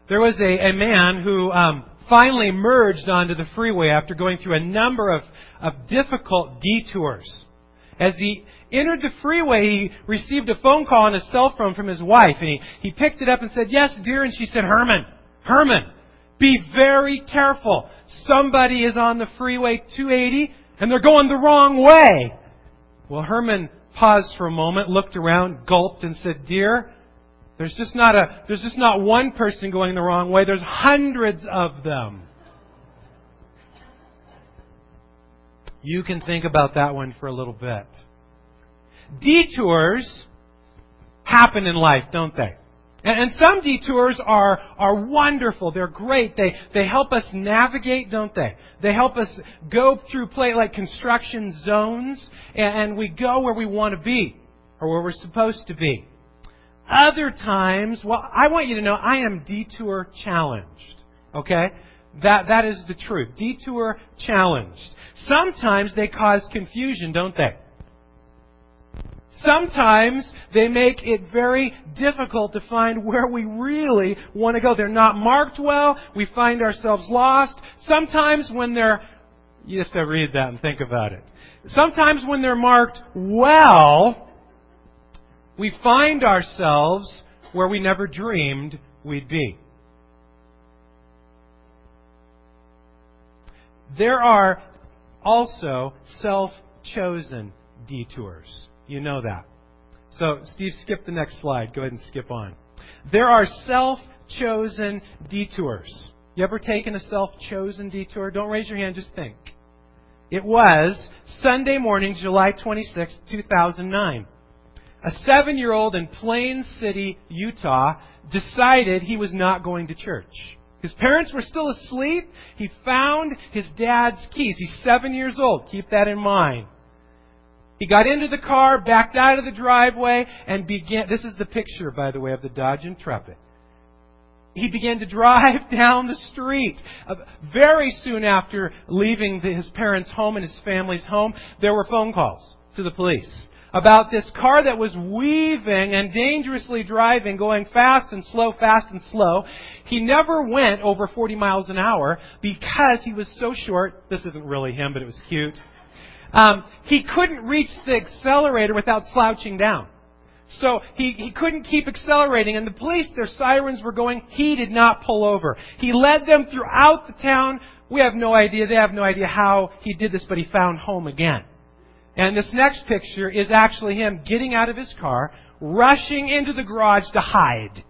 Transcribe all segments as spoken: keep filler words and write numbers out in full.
There was a, a man who um, finally merged onto the freeway after going through a number of, of difficult detours. As he entered the freeway, he received a phone call on his cell phone from his wife. And he, he picked it up and said, "Yes, dear." And she said, "Herman, Herman, be very careful. Somebody is on the freeway two eighty and they're going the wrong way." Well, Herman paused for a moment, looked around, gulped, and said, "Dear, there's just not a, there's just not one person going the wrong way. There's hundreds of them." You can think about that one for a little bit. Detours happen in life, don't they? And, and some detours are, are wonderful. They're great. They, they help us navigate, don't they? They help us go through play like construction zones, and, and we go where we want to be, or where we're supposed to be. Other times, well, I want you to know I am detour challenged. Okay? That, that is the truth. Detour challenged. Sometimes they cause confusion, don't they? Sometimes they make it very difficult to find where we really want to go. They're not marked well. We find ourselves lost. Sometimes when they're... You have to read that and think about it. Sometimes when they're marked well, we find ourselves where we never dreamed we'd be. There are also self-chosen detours. You know that. So, Steve, skip the next slide. Go ahead and skip on. There are self-chosen detours. You ever taken a self-chosen detour? Don't raise your hand, just think. It was Sunday morning, July twenty-sixth, two thousand nine. A seven-year-old in Plain City, Utah, decided he was not going to church. His parents were still asleep. He found his dad's keys. He's seven years old. Keep that in mind. He got into the car, backed out of the driveway, and began... This is the picture, by the way, of the Dodge Intrepid. He began to drive down the street. Uh, very soon after leaving the, his parents' home and his family's home, there were phone calls to the police about this car that was weaving and dangerously driving, going fast and slow, fast and slow. He never went over forty miles an hour because he was so short. This isn't really him, but it was cute. Um, he couldn't reach the accelerator without slouching down. So he, he couldn't keep accelerating. And the police, their sirens were going. He did not pull over. He led them throughout the town. We have no idea. They have no idea how he did this, but he found home again. And this next picture is actually him getting out of his car, rushing into the garage to hide.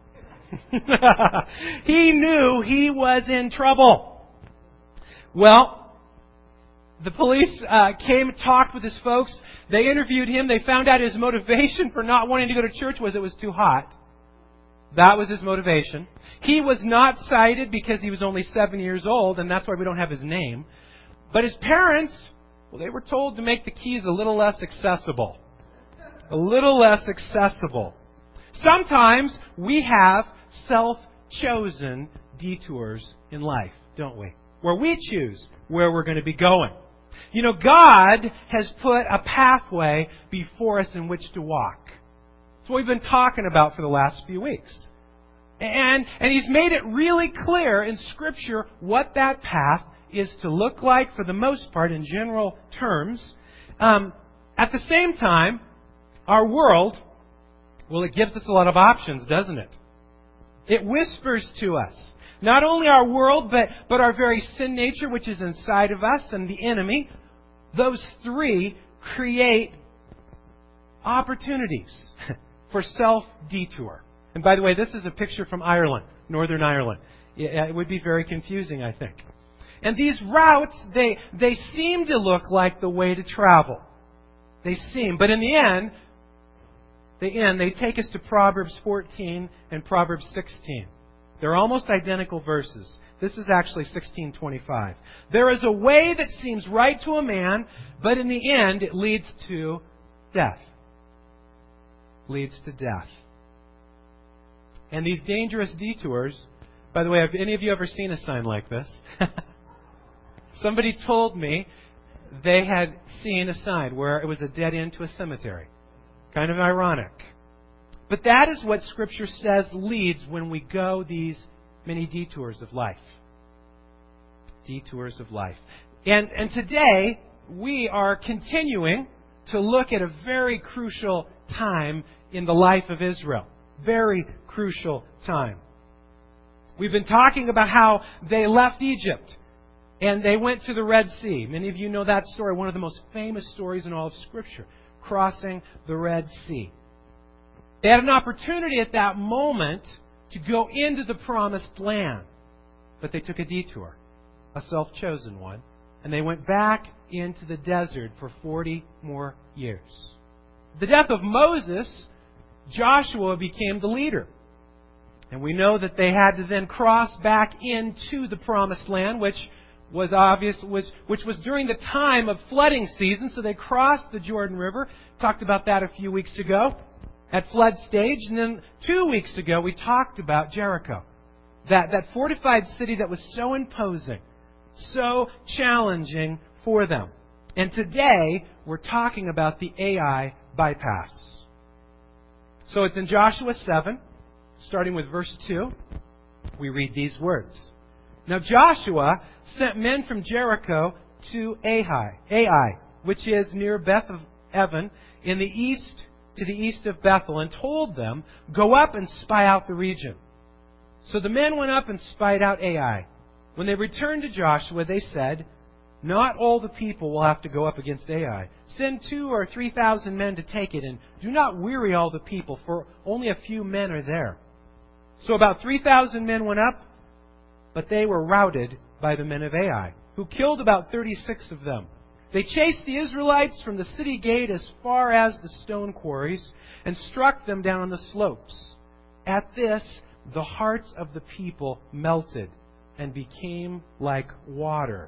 He knew he was in trouble. Well, the police uh, came and talked with his folks. They interviewed him. They found out his motivation for not wanting to go to church was it was too hot. That was his motivation. He was not cited because he was only seven years old, and that's why we don't have his name. But his parents, well, they were told to make the keys a little less accessible. A little less accessible. Sometimes we have self-chosen detours in life, don't we? Where we choose where we're going to be going. You know, God has put a pathway before us in which to walk. That's what we've been talking about for the last few weeks. And, and He's made it really clear in Scripture what that path is to look like, for the most part, in general terms. Um, at the same time, our world, well, it gives us a lot of options, doesn't it? It whispers to us. Not only our world, but, but our very sin nature, which is inside of us, and the enemy. Those three create opportunities for self-detour. And by the way, this is a picture from Ireland, Northern Ireland. It would be very confusing, I think. And these routes, they, they seem to look like the way to travel. They seem. But in the end, the end, they take us to Proverbs fourteen and Proverbs sixteen. They're almost identical verses. This is actually sixteen twenty-five. There is a way that seems right to a man, but in the end it leads to death. Leads to death. And these dangerous detours, by the way, have any of you ever seen a sign like this? Somebody told me they had seen a sign where it was a dead end to a cemetery. Kind of ironic. But that is what Scripture says leads when we go these many detours of life. Detours of life. And, and today, we are continuing to look at a very crucial time in the life of Israel. Very crucial time. We've been talking about how they left Egypt and they went to the Red Sea. Many of you know that story, one of the most famous stories in all of Scripture, crossing the Red Sea. They had an opportunity at that moment to go into the promised land, but they took a detour, a self-chosen one, and they went back into the desert for forty more years. The death of Moses, Joshua became the leader. And we know that they had to then cross back into the promised land, which was obvious, which, which was during the time of flooding season. So they crossed the Jordan River. Talked about that a few weeks ago at flood stage. And then two weeks ago, we talked about Jericho. That, that fortified city that was so imposing, so challenging for them. And today, we're talking about the Ai bypass. So it's in Joshua seven, starting with verse two. We read these words. Now Joshua sent men from Jericho to Ai, Ai, which is near Beth of Evan, in the east, to the east of Bethel, and told them, "Go up and spy out the region." So the men went up and spied out Ai. When they returned to Joshua, they said, "Not all the people will have to go up against Ai. Send two or three thousand men to take it, and do not weary all the people, for only a few men are there." So about three thousand men went up, but they were routed by the men of Ai, who killed about thirty-six of them. They chased the Israelites from the city gate as far as the stone quarries, and struck them down on the slopes. At this, the hearts of the people melted and became like water.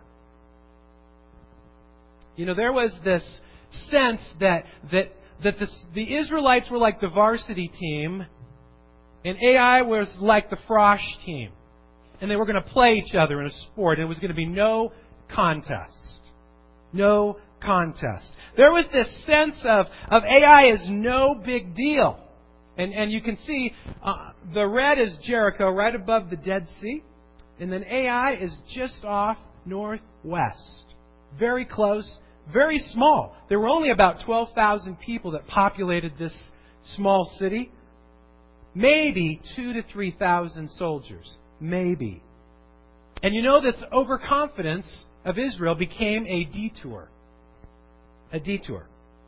You know, there was this sense that that that the, the Israelites were like the varsity team, and Ai was like the frosh team. And they were going to play each other in a sport, and it was going to be no contest. No contest. There was this sense of, of Ai is no big deal. And, and you can see uh, the red is Jericho right above the Dead Sea. And then Ai is just off northwest. Very close, very small. There were only about twelve thousand people that populated this small city. Maybe two to three thousand soldiers. Maybe. And you know, this overconfidence of Israel became a detour. A detour.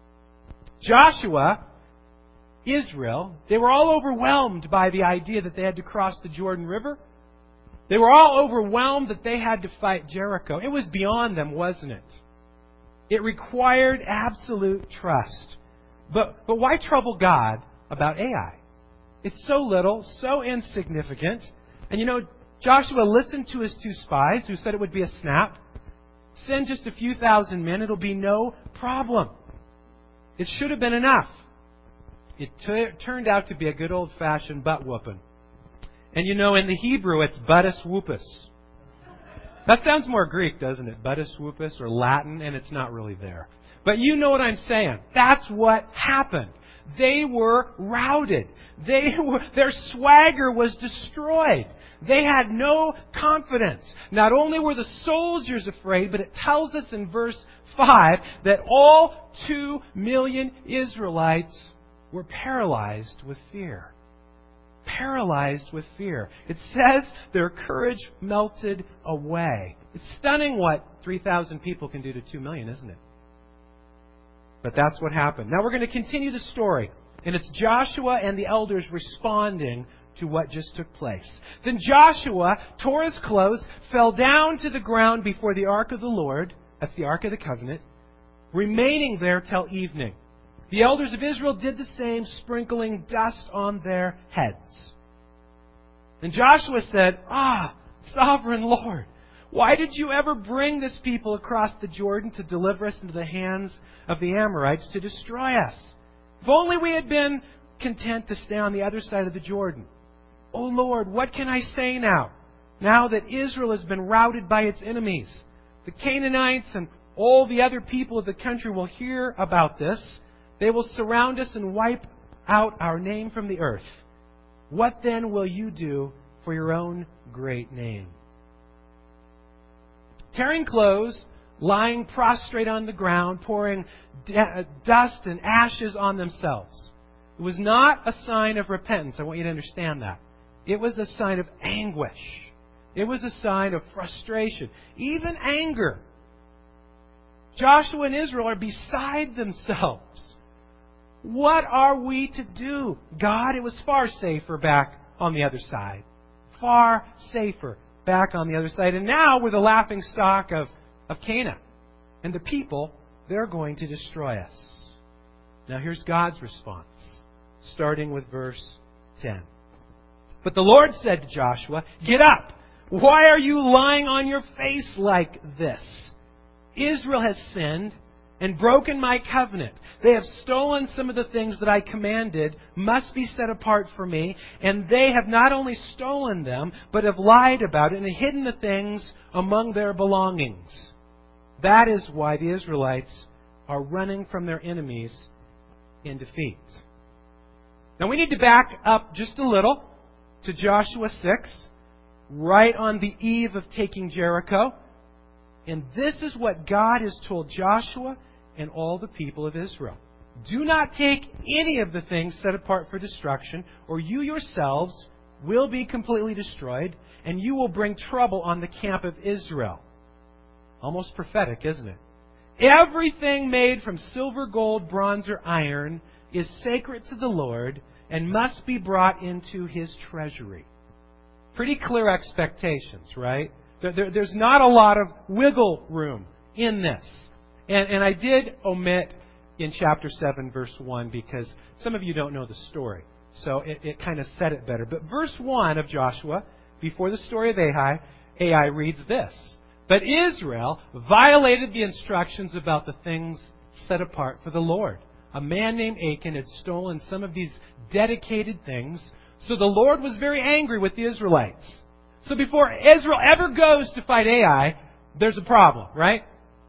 Joshua, Israel, they were all overwhelmed by the idea that they had to cross the Jordan River. They were all overwhelmed that they had to fight Jericho. It was beyond them, wasn't it? It required absolute trust. But, but why trouble God about Ai? It's so little, so insignificant. And you know, Joshua listened to his two spies who said it would be a snap. Send just a few thousand men, it'll be no problem. It should have been enough. It t- turned out to be a good old-fashioned butt whooping. And you know, in the Hebrew, it's buttus whoopus. That sounds more Greek, doesn't it? Buttus whoopus, or Latin, and it's not really there. But you know what I'm saying. That's what happened. They were routed. They were, their swagger was destroyed. They had no confidence. Not only were the soldiers afraid, but it tells us in verse five that all two million Israelites were paralyzed with fear. Paralyzed with fear. It says their courage melted away. It's stunning what three thousand people can do to two million, isn't it? But that's what happened. Now we're going to continue the story. And it's Joshua and the elders responding to what just took place. Then Joshua tore his clothes, fell down to the ground before the ark of the Lord, that's the Ark of the Covenant, remaining there till evening. The elders of Israel did the same, sprinkling dust on their heads. And Joshua said, "Ah, sovereign Lord, why did you ever bring this people across the Jordan to deliver us into the hands of the Amorites to destroy us? If only we had been content to stay on the other side of the Jordan. O Lord, what can I say now, now that Israel has been routed by its enemies? The Canaanites and all the other people of the country will hear about this. They will surround us and wipe out our name from the earth. What then will you do for your own great name. Tearing clothes, lying prostrate on the ground, pouring d- dust and ashes on themselves. It was not a sign of repentance. I want you to understand that. It was a sign of anguish. It was a sign of frustration, even anger. Joshua and Israel are beside themselves. What are we to do? God, it was far safer back on the other side. Far safer back on the other side. And now we're the laughing stock of, of Canaan. And the people, they're going to destroy us. Now here's God's response, starting with verse ten. But the Lord said to Joshua, "Get up! Why are you lying on your face like this? Israel has sinned and broken my covenant. They have stolen some of the things that I commanded must be set apart for me, and they have not only stolen them, but have lied about it and hidden the things among their belongings. That is why the Israelites are running from their enemies in defeat." Now we need to back up just a little to Joshua six, right on the eve of taking Jericho. And this is what God has told Joshua and all the people of Israel. Do not take any of the things set apart for destruction, or you yourselves will be completely destroyed, and you will bring trouble on the camp of Israel. Almost prophetic, isn't it? Everything made from silver, gold, bronze, or iron is sacred to the Lord and must be brought into His treasury. Pretty clear expectations, right? There, there, there's not a lot of wiggle room in this. And, and I did omit in chapter seven, verse one, because some of you don't know the story. So it, it kind of said it better. But verse one of Joshua, before the story of Ai, Ai reads this. But Israel violated the instructions about the things set apart for the Lord. A man named Achan had stolen some of these dedicated things, so the Lord was very angry with the Israelites. So before Israel ever goes to fight Ai, there's a problem, right?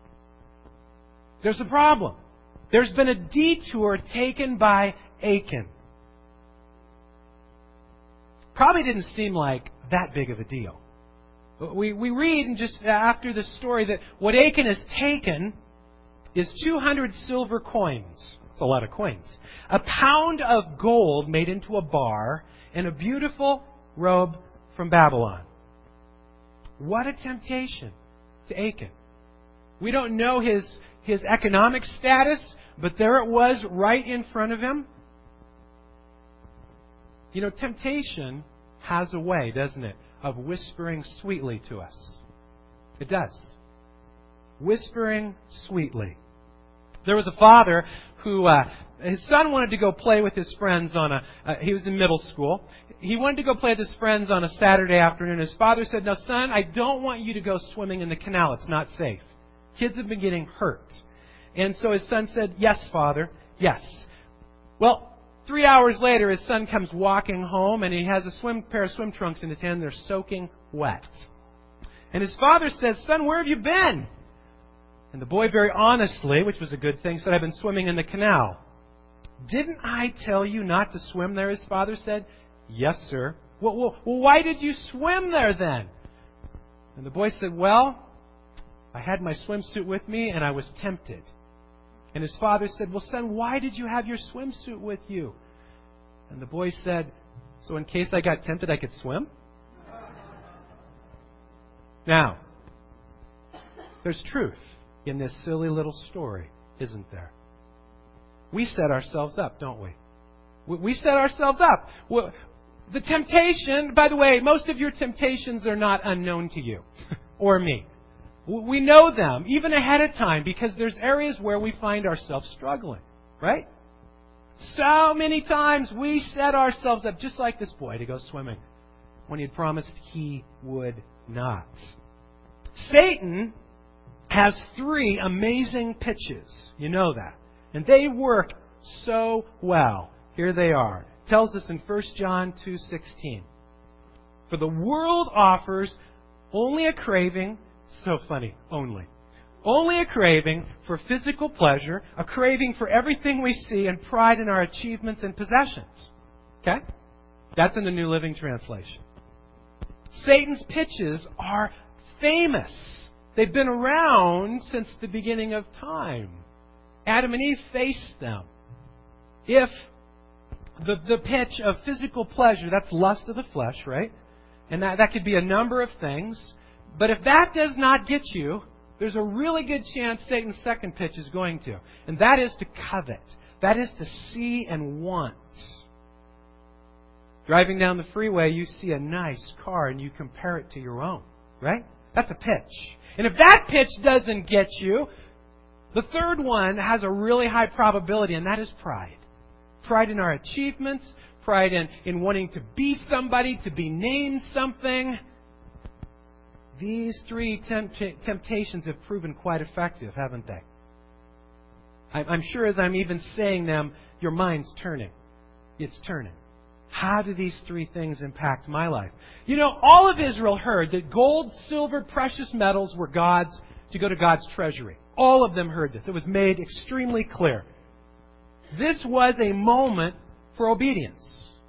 There's a problem. There's been a detour taken by Achan. Probably didn't seem like that big of a deal. We, we read in just after the story that what Achan has taken is two hundred silver coins. That's a lot of coins. A pound of gold made into a bar, and a beautiful robe from Babylon. What a temptation to Achan. We don't know his, his economic status, but there it was right in front of him. You know, temptation has a way, doesn't it, of whispering sweetly to us. It does. Whispering sweetly. There was a father who, uh, his son wanted to go play with his friends on a, uh, he was in middle school. He wanted to go play with his friends on a Saturday afternoon. His father said, "Now, son, I don't want you to go swimming in the canal. It's not safe. Kids have been getting hurt." And so his son said, "Yes, father, yes." Well, three hours later, his son comes walking home, and he has a swim pair of swim trunks in his hand. They're soaking wet. And his father says, "Son, where have you been?" And the boy, very honestly, which was a good thing, said, "I've been swimming in the canal." "Didn't I tell you not to swim there?" his father said. "Yes, sir." Well, well, well, why did you swim there then?" And the boy said, "Well, I had my swimsuit with me and I was tempted." And his father said, "Well, son, why did you have your swimsuit with you?" And the boy said, "So in case I got tempted, I could swim?" Now, there's truth in this silly little story, isn't there? We set ourselves up, don't we? We set ourselves up. The temptation, by the way, most of your temptations are not unknown to you or me. We know them even ahead of time because there's areas where we find ourselves struggling, right? So many times we set ourselves up, just like this boy, to go swimming when he had promised he would not. Satan has three amazing pitches. You know that. And they work so well. Here they are. It tells us in First John two sixteen. For the world offers only a craving, so funny, only. Only a craving for physical pleasure, a craving for everything we see, and pride in our achievements and possessions. Okay? That's in the New Living Translation. Satan's pitches are famous. They've been around since the beginning of time. Adam and Eve faced them. If the, the pitch of physical pleasure, that's lust of the flesh, right? And that, that could be a number of things. But if that does not get you, there's a really good chance Satan's second pitch is going to. And that is to covet. That is to see and want. Driving down the freeway, you see a nice car and you compare it to your own, right? That's a pitch. And if that pitch doesn't get you, the third one has a really high probability, and that is pride. Pride in our achievements, pride in, in wanting to be somebody, to be named something. These three tempt- temptations have proven quite effective, haven't they? I'm sure as I'm even saying them, your mind's turning. It's turning. How do these three things impact my life? You know, all of Israel heard that gold, silver, precious metals were God's, to go to God's treasury. All of them heard this. It was made extremely clear. This was a moment for obedience.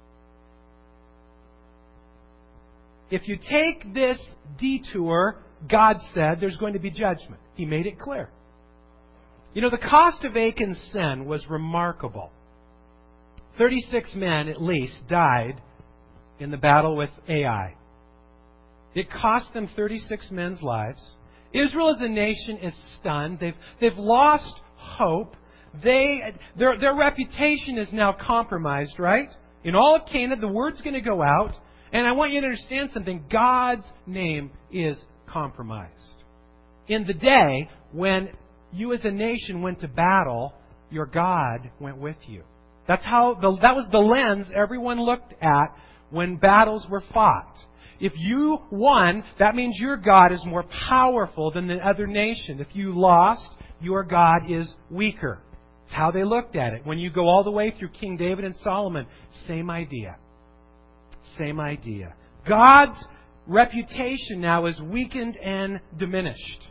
If you take this detour, God said there's going to be judgment. He made it clear. You know, the cost of Achan's sin was remarkable. thirty-six men, at least, died in the battle with Ai. It cost them thirty-six men's lives. Israel as a nation is stunned. They've, they've lost hope. They, their, their reputation is now compromised, right? In all of Canaan, the word's going to go out. And I want you to understand something. God's name is compromised. In the day when you as a nation went to battle, your God went with you. That's how the, that was the lens everyone looked at when battles were fought. If you won, that means your God is more powerful than the other nation. If you lost, your God is weaker. That's how they looked at it. When you go all the way through King David and Solomon, same idea. Same idea. God's reputation now is weakened and diminished.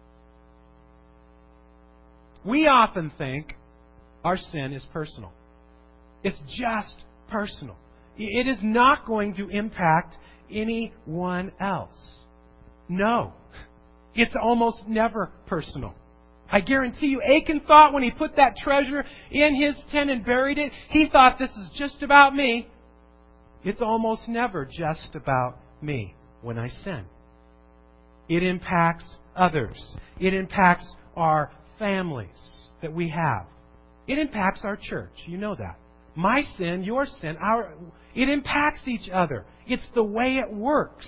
We often think our sin is personal. It's just personal. It is not going to impact anyone else. No. It's almost never personal. I guarantee you, Achan thought when he put that treasure in his tent and buried it, he thought this is just about me. It's almost never just about me when I sin. It impacts others. It impacts our families that we have. It impacts our church. You know that. My sin, your sin, our it impacts each other. It's the way it works.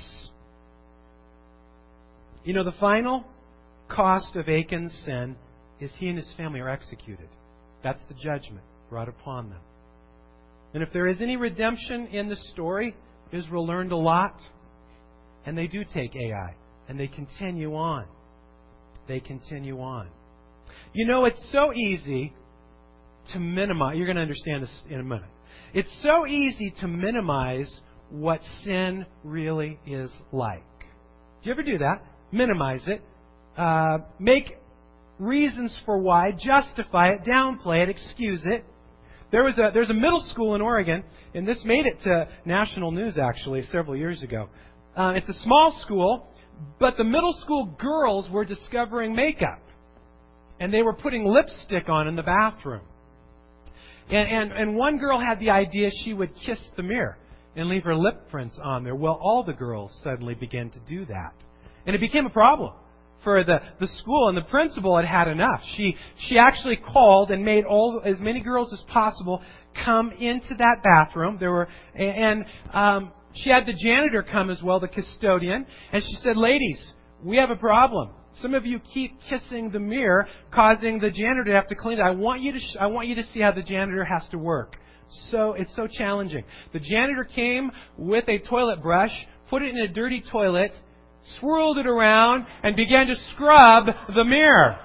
You know, the final cost of Achan's sin is he and his family are executed. That's the judgment brought upon them. And if there is any redemption in the story, Israel learned a lot. And they do take Ai. And they continue on. They continue on. You know, it's so easy to minimize. You're going to understand this in a minute. It's so easy to minimize what sin really is like. Do you ever do that? Minimize it. Uh, make reasons for why. Justify it. Downplay it. Excuse it. There was a there's a middle school in Oregon, and this made it to national news actually several years ago. Uh, it's a small school, but the middle school girls were discovering makeup, and they were putting lipstick on in the bathroom. And, and and one girl had the idea she would kiss the mirror and leave her lip prints on there. Well, all the girls suddenly began to do that, and it became a problem for the, the school, and the principal had had enough. She she actually called and made all as many girls as possible come into that bathroom. There were and um, she had the janitor come as well, the custodian, and she said, "Ladies, we have a problem. Some of you keep kissing the mirror, causing the janitor to have to clean it. I want you to sh- I want you to see how the janitor has to work. So it's so challenging." The janitor came with a toilet brush, put it in a dirty toilet, swirled it around, and began to scrub the mirror.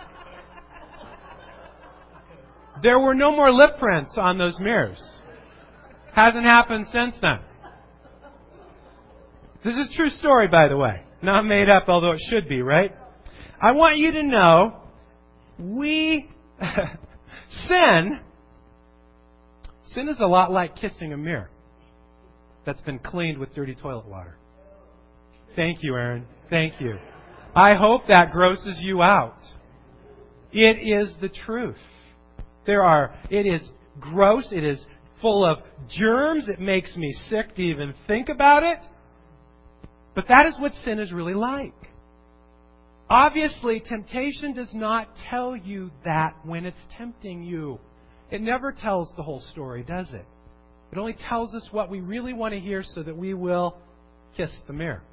There were no more lip prints on those mirrors. Hasn't happened since then. This is a true story, by the way. Not made up, although it should be, right? I want you to know, we, sin, sin is a lot like kissing a mirror that's been cleaned with dirty toilet water. Thank you, Aaron. Thank you. I hope that grosses you out. It is the truth. There are, it is gross. It is full of germs. It makes me sick to even think about it. But that is what sin is really like. Obviously, temptation does not tell you that when it's tempting you. It never tells the whole story, does it? It only tells us what we really want to hear so that we will kiss the mirror.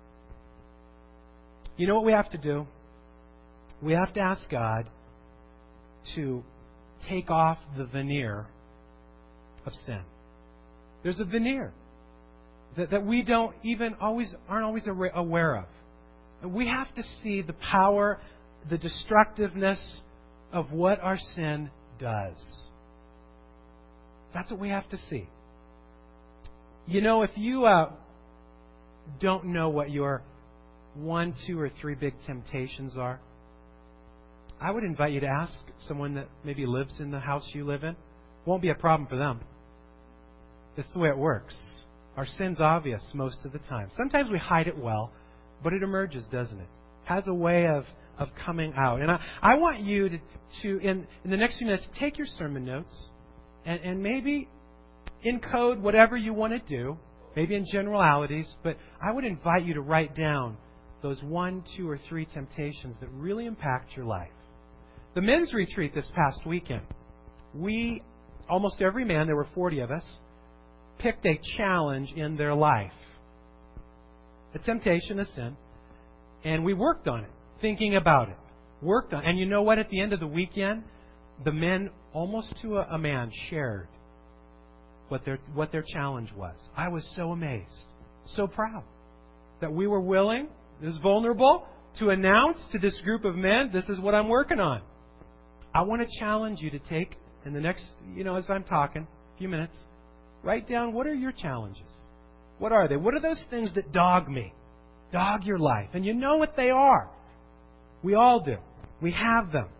You know what we have to do? We have to ask God to take off the veneer of sin. There's a veneer that, that we don't even always aren't always aware of. And we have to see the power, the destructiveness of what our sin does. That's what we have to see. You know, if you uh, don't know what your one, two, or three big temptations are, I would invite you to ask someone that maybe lives in the house you live in. Won't be a problem for them. It's the way it works. Our sin's obvious most of the time. Sometimes we hide it well, but it emerges, doesn't it? Has a way of, of coming out. And I, I want you to, to in, in the next few minutes, take your sermon notes and, and maybe encode whatever you want to do, maybe in generalities, but I would invite you to write down those one, two, or three temptations that really impact your life. The men's retreat this past weekend, we, almost every man, there were forty of us, picked a challenge in their life. A temptation, a sin. And we worked on it, thinking about it. Worked on it. And you know what? At the end of the weekend, the men, almost to a, a man, shared what their what their challenge was. I was so amazed, so proud that we were willing, this vulnerable, to announce to this group of men, this is what I'm working on. I want to challenge you to take, in the next, you know, as I'm talking, a few minutes, write down what are your challenges. What are they? What are those things that dog me? Dog your life. And you know what they are. We all do. We have them.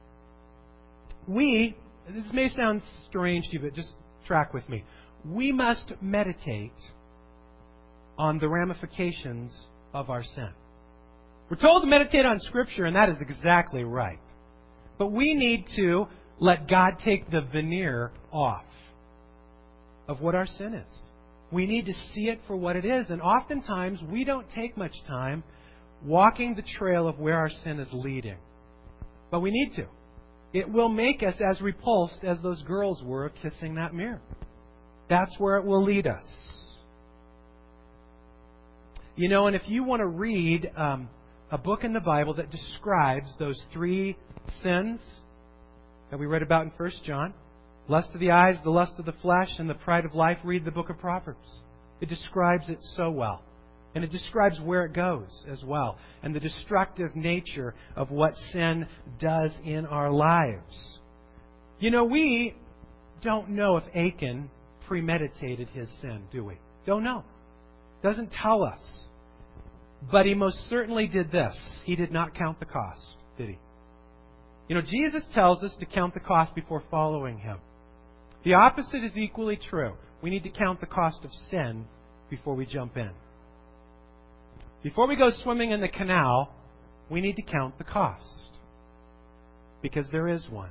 We, this may sound strange to you, but just track with me. We must meditate on the ramifications of our sin. We're told to meditate on Scripture, and that is exactly right. But we need to let God take the veneer off of what our sin is. We need to see it for what it is. And oftentimes, we don't take much time walking the trail of where our sin is leading. But we need to. It will make us as repulsed as those girls were of kissing that mirror. That's where it will lead us. You know, and if you want to read um, a book in the Bible that describes those three sins that we read about in First John, lust of the eyes, the lust of the flesh, and the pride of life, read the book of Proverbs. It describes it so well. And it describes where it goes as well. And the destructive nature of what sin does in our lives. You know, we don't know if Achan premeditated his sin, do we? Don't know. Doesn't tell us. But he most certainly did this. He did not count the cost, did he? You know, Jesus tells us to count the cost before following Him. The opposite is equally true. We need to count the cost of sin before we jump in. Before we go swimming in the canal, we need to count the cost. Because there is one.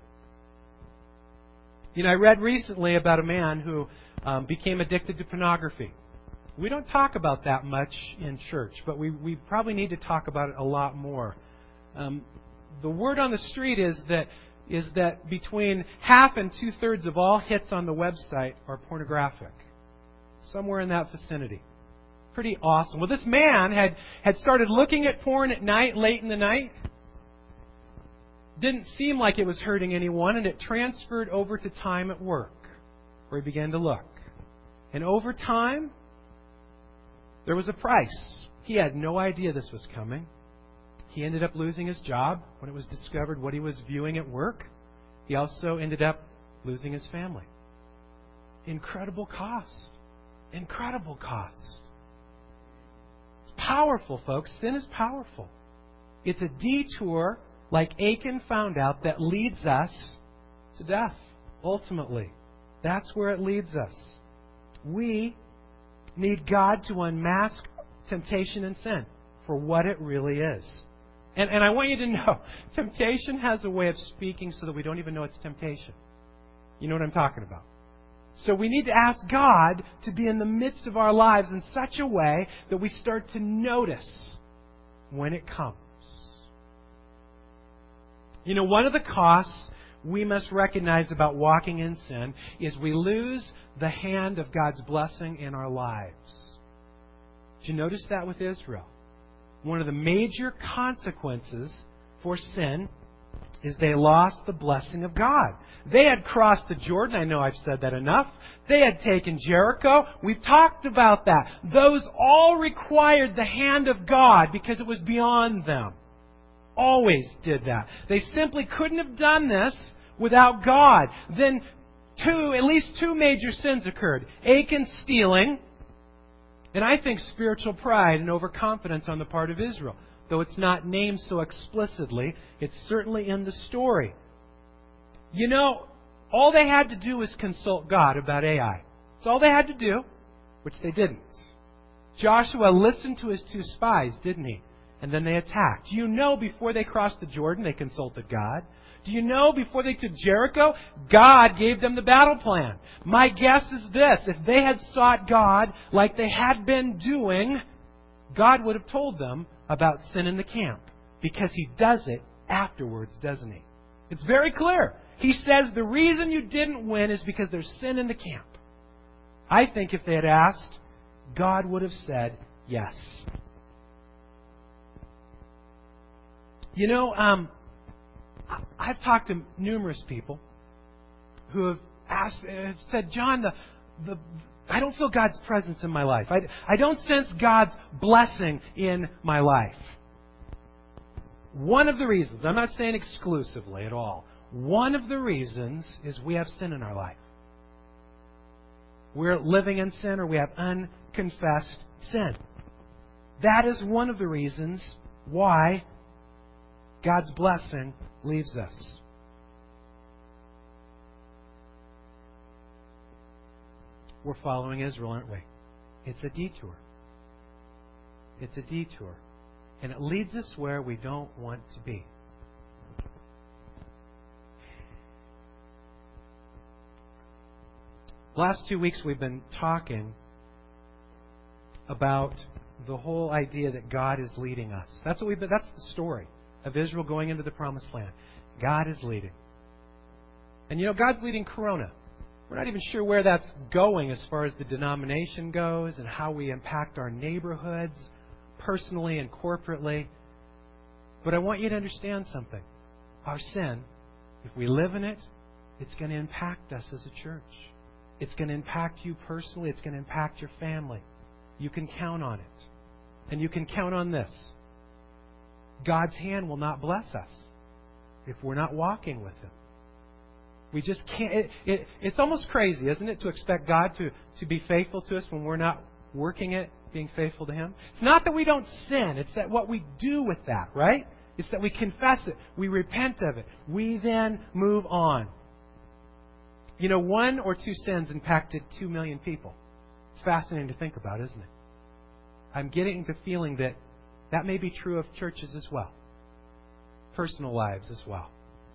You know, I read recently about a man who um, became addicted to pornography. We don't talk about that much in church, but we, we probably need to talk about it a lot more. Um, the word on the street is that is that between half and two-thirds of all hits on the website are pornographic. Somewhere in that vicinity. Pretty awesome. Well, this man had, had started looking at porn at night, late in the night. Didn't seem like it was hurting anyone, and it transferred over to time at work, where he began to look. And over time, there was a price. He had no idea this was coming. He ended up losing his job when it was discovered what he was viewing at work. He also ended up losing his family. Incredible cost. Incredible cost. It's powerful, folks. Sin is powerful. It's a detour, like Achan found out, that leads us to death, ultimately. That's where it leads us. We need God to unmask temptation and sin for what it really is. And, and I want you to know, temptation has a way of speaking so that we don't even know it's temptation. You know what I'm talking about? So we need to ask God to be in the midst of our lives in such a way that we start to notice when it comes. You know, one of the costs we must recognize about walking in sin is we lose the hand of God's blessing in our lives. Did you notice that with Israel? One of the major consequences for sin is they lost the blessing of God. They had crossed the Jordan. I know I've said that enough. They had taken Jericho. We've talked about that. Those all required the hand of God because it was beyond them. Always did that. They simply couldn't have done this without God. Then two, at least two major sins occurred. Achan stealing, and I think spiritual pride and overconfidence on the part of Israel. Though it's not named so explicitly, it's certainly in the story. You know, all they had to do was consult God about Ai. That's all they had to do, which they didn't. Joshua listened to his two spies, didn't he? And then they attacked. Do you know before they crossed the Jordan, they consulted God? Do you know before they took Jericho, God gave them the battle plan? My guess is this. If they had sought God like they had been doing, God would have told them about sin in the camp. Because He does it afterwards, doesn't He? It's very clear. He says the reason you didn't win is because there's sin in the camp. I think if they had asked, God would have said yes. You know, um, I've talked to numerous people who have asked, have said, John, the, the, I don't feel God's presence in my life. I, I don't sense God's blessing in my life. One of the reasons, I'm not saying exclusively at all, one of the reasons is we have sin in our life. We're living in sin or we have unconfessed sin. That is one of the reasons why God's blessing leaves us. We're following Israel, aren't we? It's a detour. It's a detour. And it leads us where we don't want to be. Last two weeks we've been talking about the whole idea that God is leading us. That's what we've been, that's the story of Israel going into the Promised Land. God is leading. And you know, God's leading Corona. We're not even sure where that's going as far as the denomination goes and how we impact our neighborhoods, personally and corporately. But I want you to understand something. Our sin, if we live in it, it's going to impact us as a church. It's going to impact you personally. It's going to impact your family. You can count on it. And you can count on this. God's hand will not bless us if we're not walking with Him. We just can't. It, it, it's almost crazy, isn't it, to expect God to, to be faithful to us when we're not working it, being faithful to Him? It's not that we don't sin. It's that what we do with that, right? It's that we confess it. We repent of it. We then move on. You know, one or two sins impacted two million people. It's fascinating to think about, isn't it? I'm getting the feeling that that may be true of churches as well. Personal lives as well.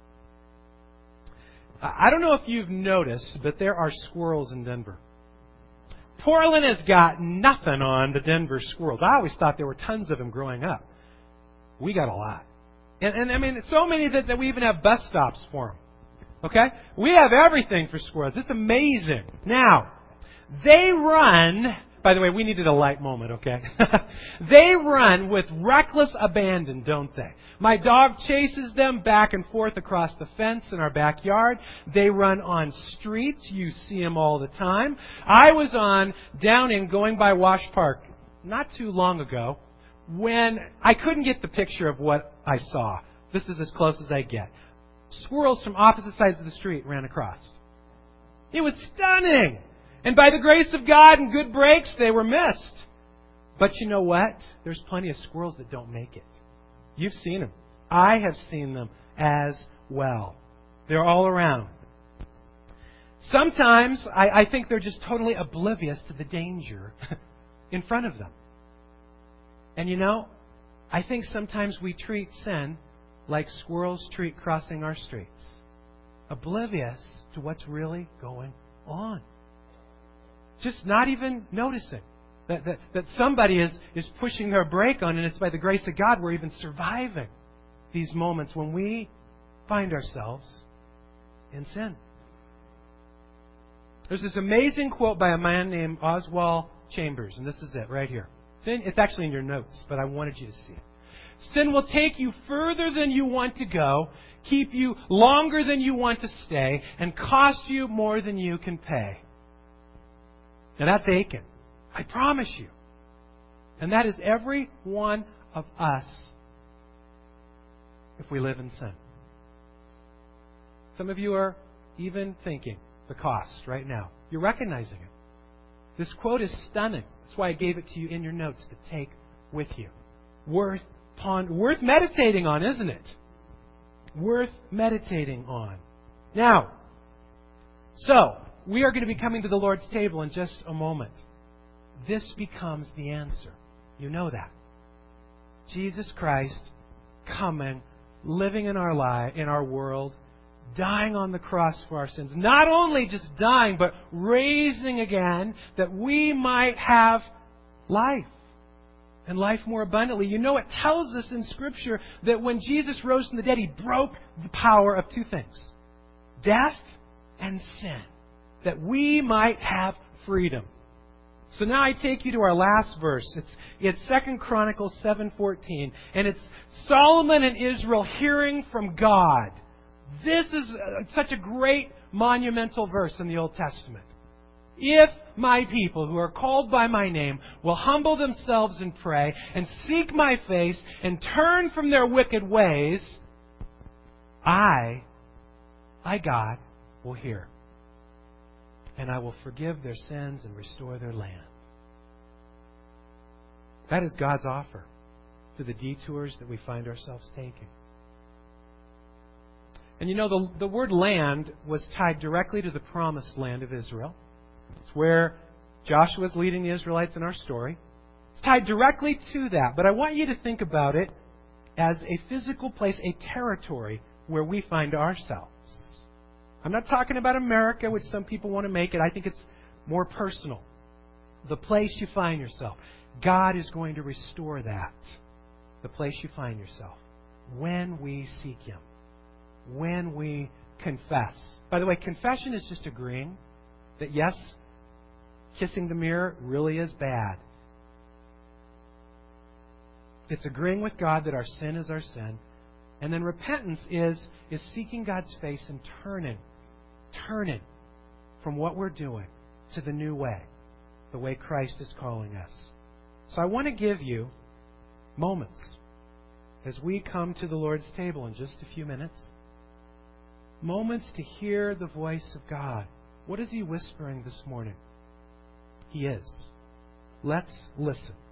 I don't know if you've noticed, but there are squirrels in Denver. Portland has got nothing on the Denver squirrels. I always thought there were tons of them growing up. We got a lot. And, and I mean, so many that, that we even have bus stops for them. Okay? We have everything for squirrels. It's amazing. Now, they run... By the way, we needed a light moment, okay? They run with reckless abandon, don't they? My dog chases them back and forth across the fence in our backyard. They run on streets. You see them all the time. I was on Downing going by Wash Park not too long ago when I couldn't get the picture of what I saw. This is as close as I get. Squirrels from opposite sides of the street ran across. It was stunning. And by the grace of God and good breaks, they were missed. But you know what? There's plenty of squirrels that don't make it. You've seen them. I have seen them as well. They're all around. Sometimes I, I think they're just totally oblivious to the danger in front of them. And you know, I think sometimes we treat sin like squirrels treat crossing our streets, oblivious to what's really going on. Just not even noticing that, that, that somebody is, is pushing their brake on, and it's by the grace of God we're even surviving these moments when we find ourselves in sin. There's this amazing quote by a man named Oswald Chambers, and this is it right here. It's, in, it's actually in your notes, but I wanted you to see it. Sin will take you further than you want to go, keep you longer than you want to stay, and cost you more than you can pay. Now that's Achan. I promise you. And that is every one of us if we live in sin. Some of you are even thinking the cost right now. You're recognizing it. This quote is stunning. That's why I gave it to you in your notes to take with you. Worth ponder, worth meditating on, isn't it? Worth meditating on. Now, so, we are going to be coming to the Lord's table in just a moment. This becomes the answer. You know that. Jesus Christ coming, living in our life, in our world, dying on the cross for our sins. Not only just dying, but raising again that we might have life. And life more abundantly. You know, it tells us in Scripture that when Jesus rose from the dead, He broke the power of two things. Death and sin. That we might have freedom. So now I take you to our last verse. It's, it's Second Chronicles seven fourteen. And it's Solomon and Israel hearing from God. This is such a great monumental verse in the Old Testament. If my people who are called by my name will humble themselves and pray and seek my face and turn from their wicked ways, I, I God, will hear. And I will forgive their sins and restore their land. That is God's offer for the detours that we find ourselves taking. And you know, the, the word land was tied directly to the promised land of Israel. It's where Joshua is leading the Israelites in our story. It's tied directly to that. But I want you to think about it as a physical place, a territory where we find ourselves. I'm not talking about America, which some people want to make it. I think it's more personal. The place you find yourself. God is going to restore that. The place you find yourself. When we seek Him. When we confess. By the way, confession is just agreeing that yes, kissing the mirror really is bad. It's agreeing with God that our sin is our sin. And then repentance is, is seeking God's face and turning, turning from what we're doing to the new way, the way Christ is calling us. So I want to give you moments as we come to the Lord's table in just a few minutes. Moments to hear the voice of God. What is He whispering this morning? He is. Let's listen.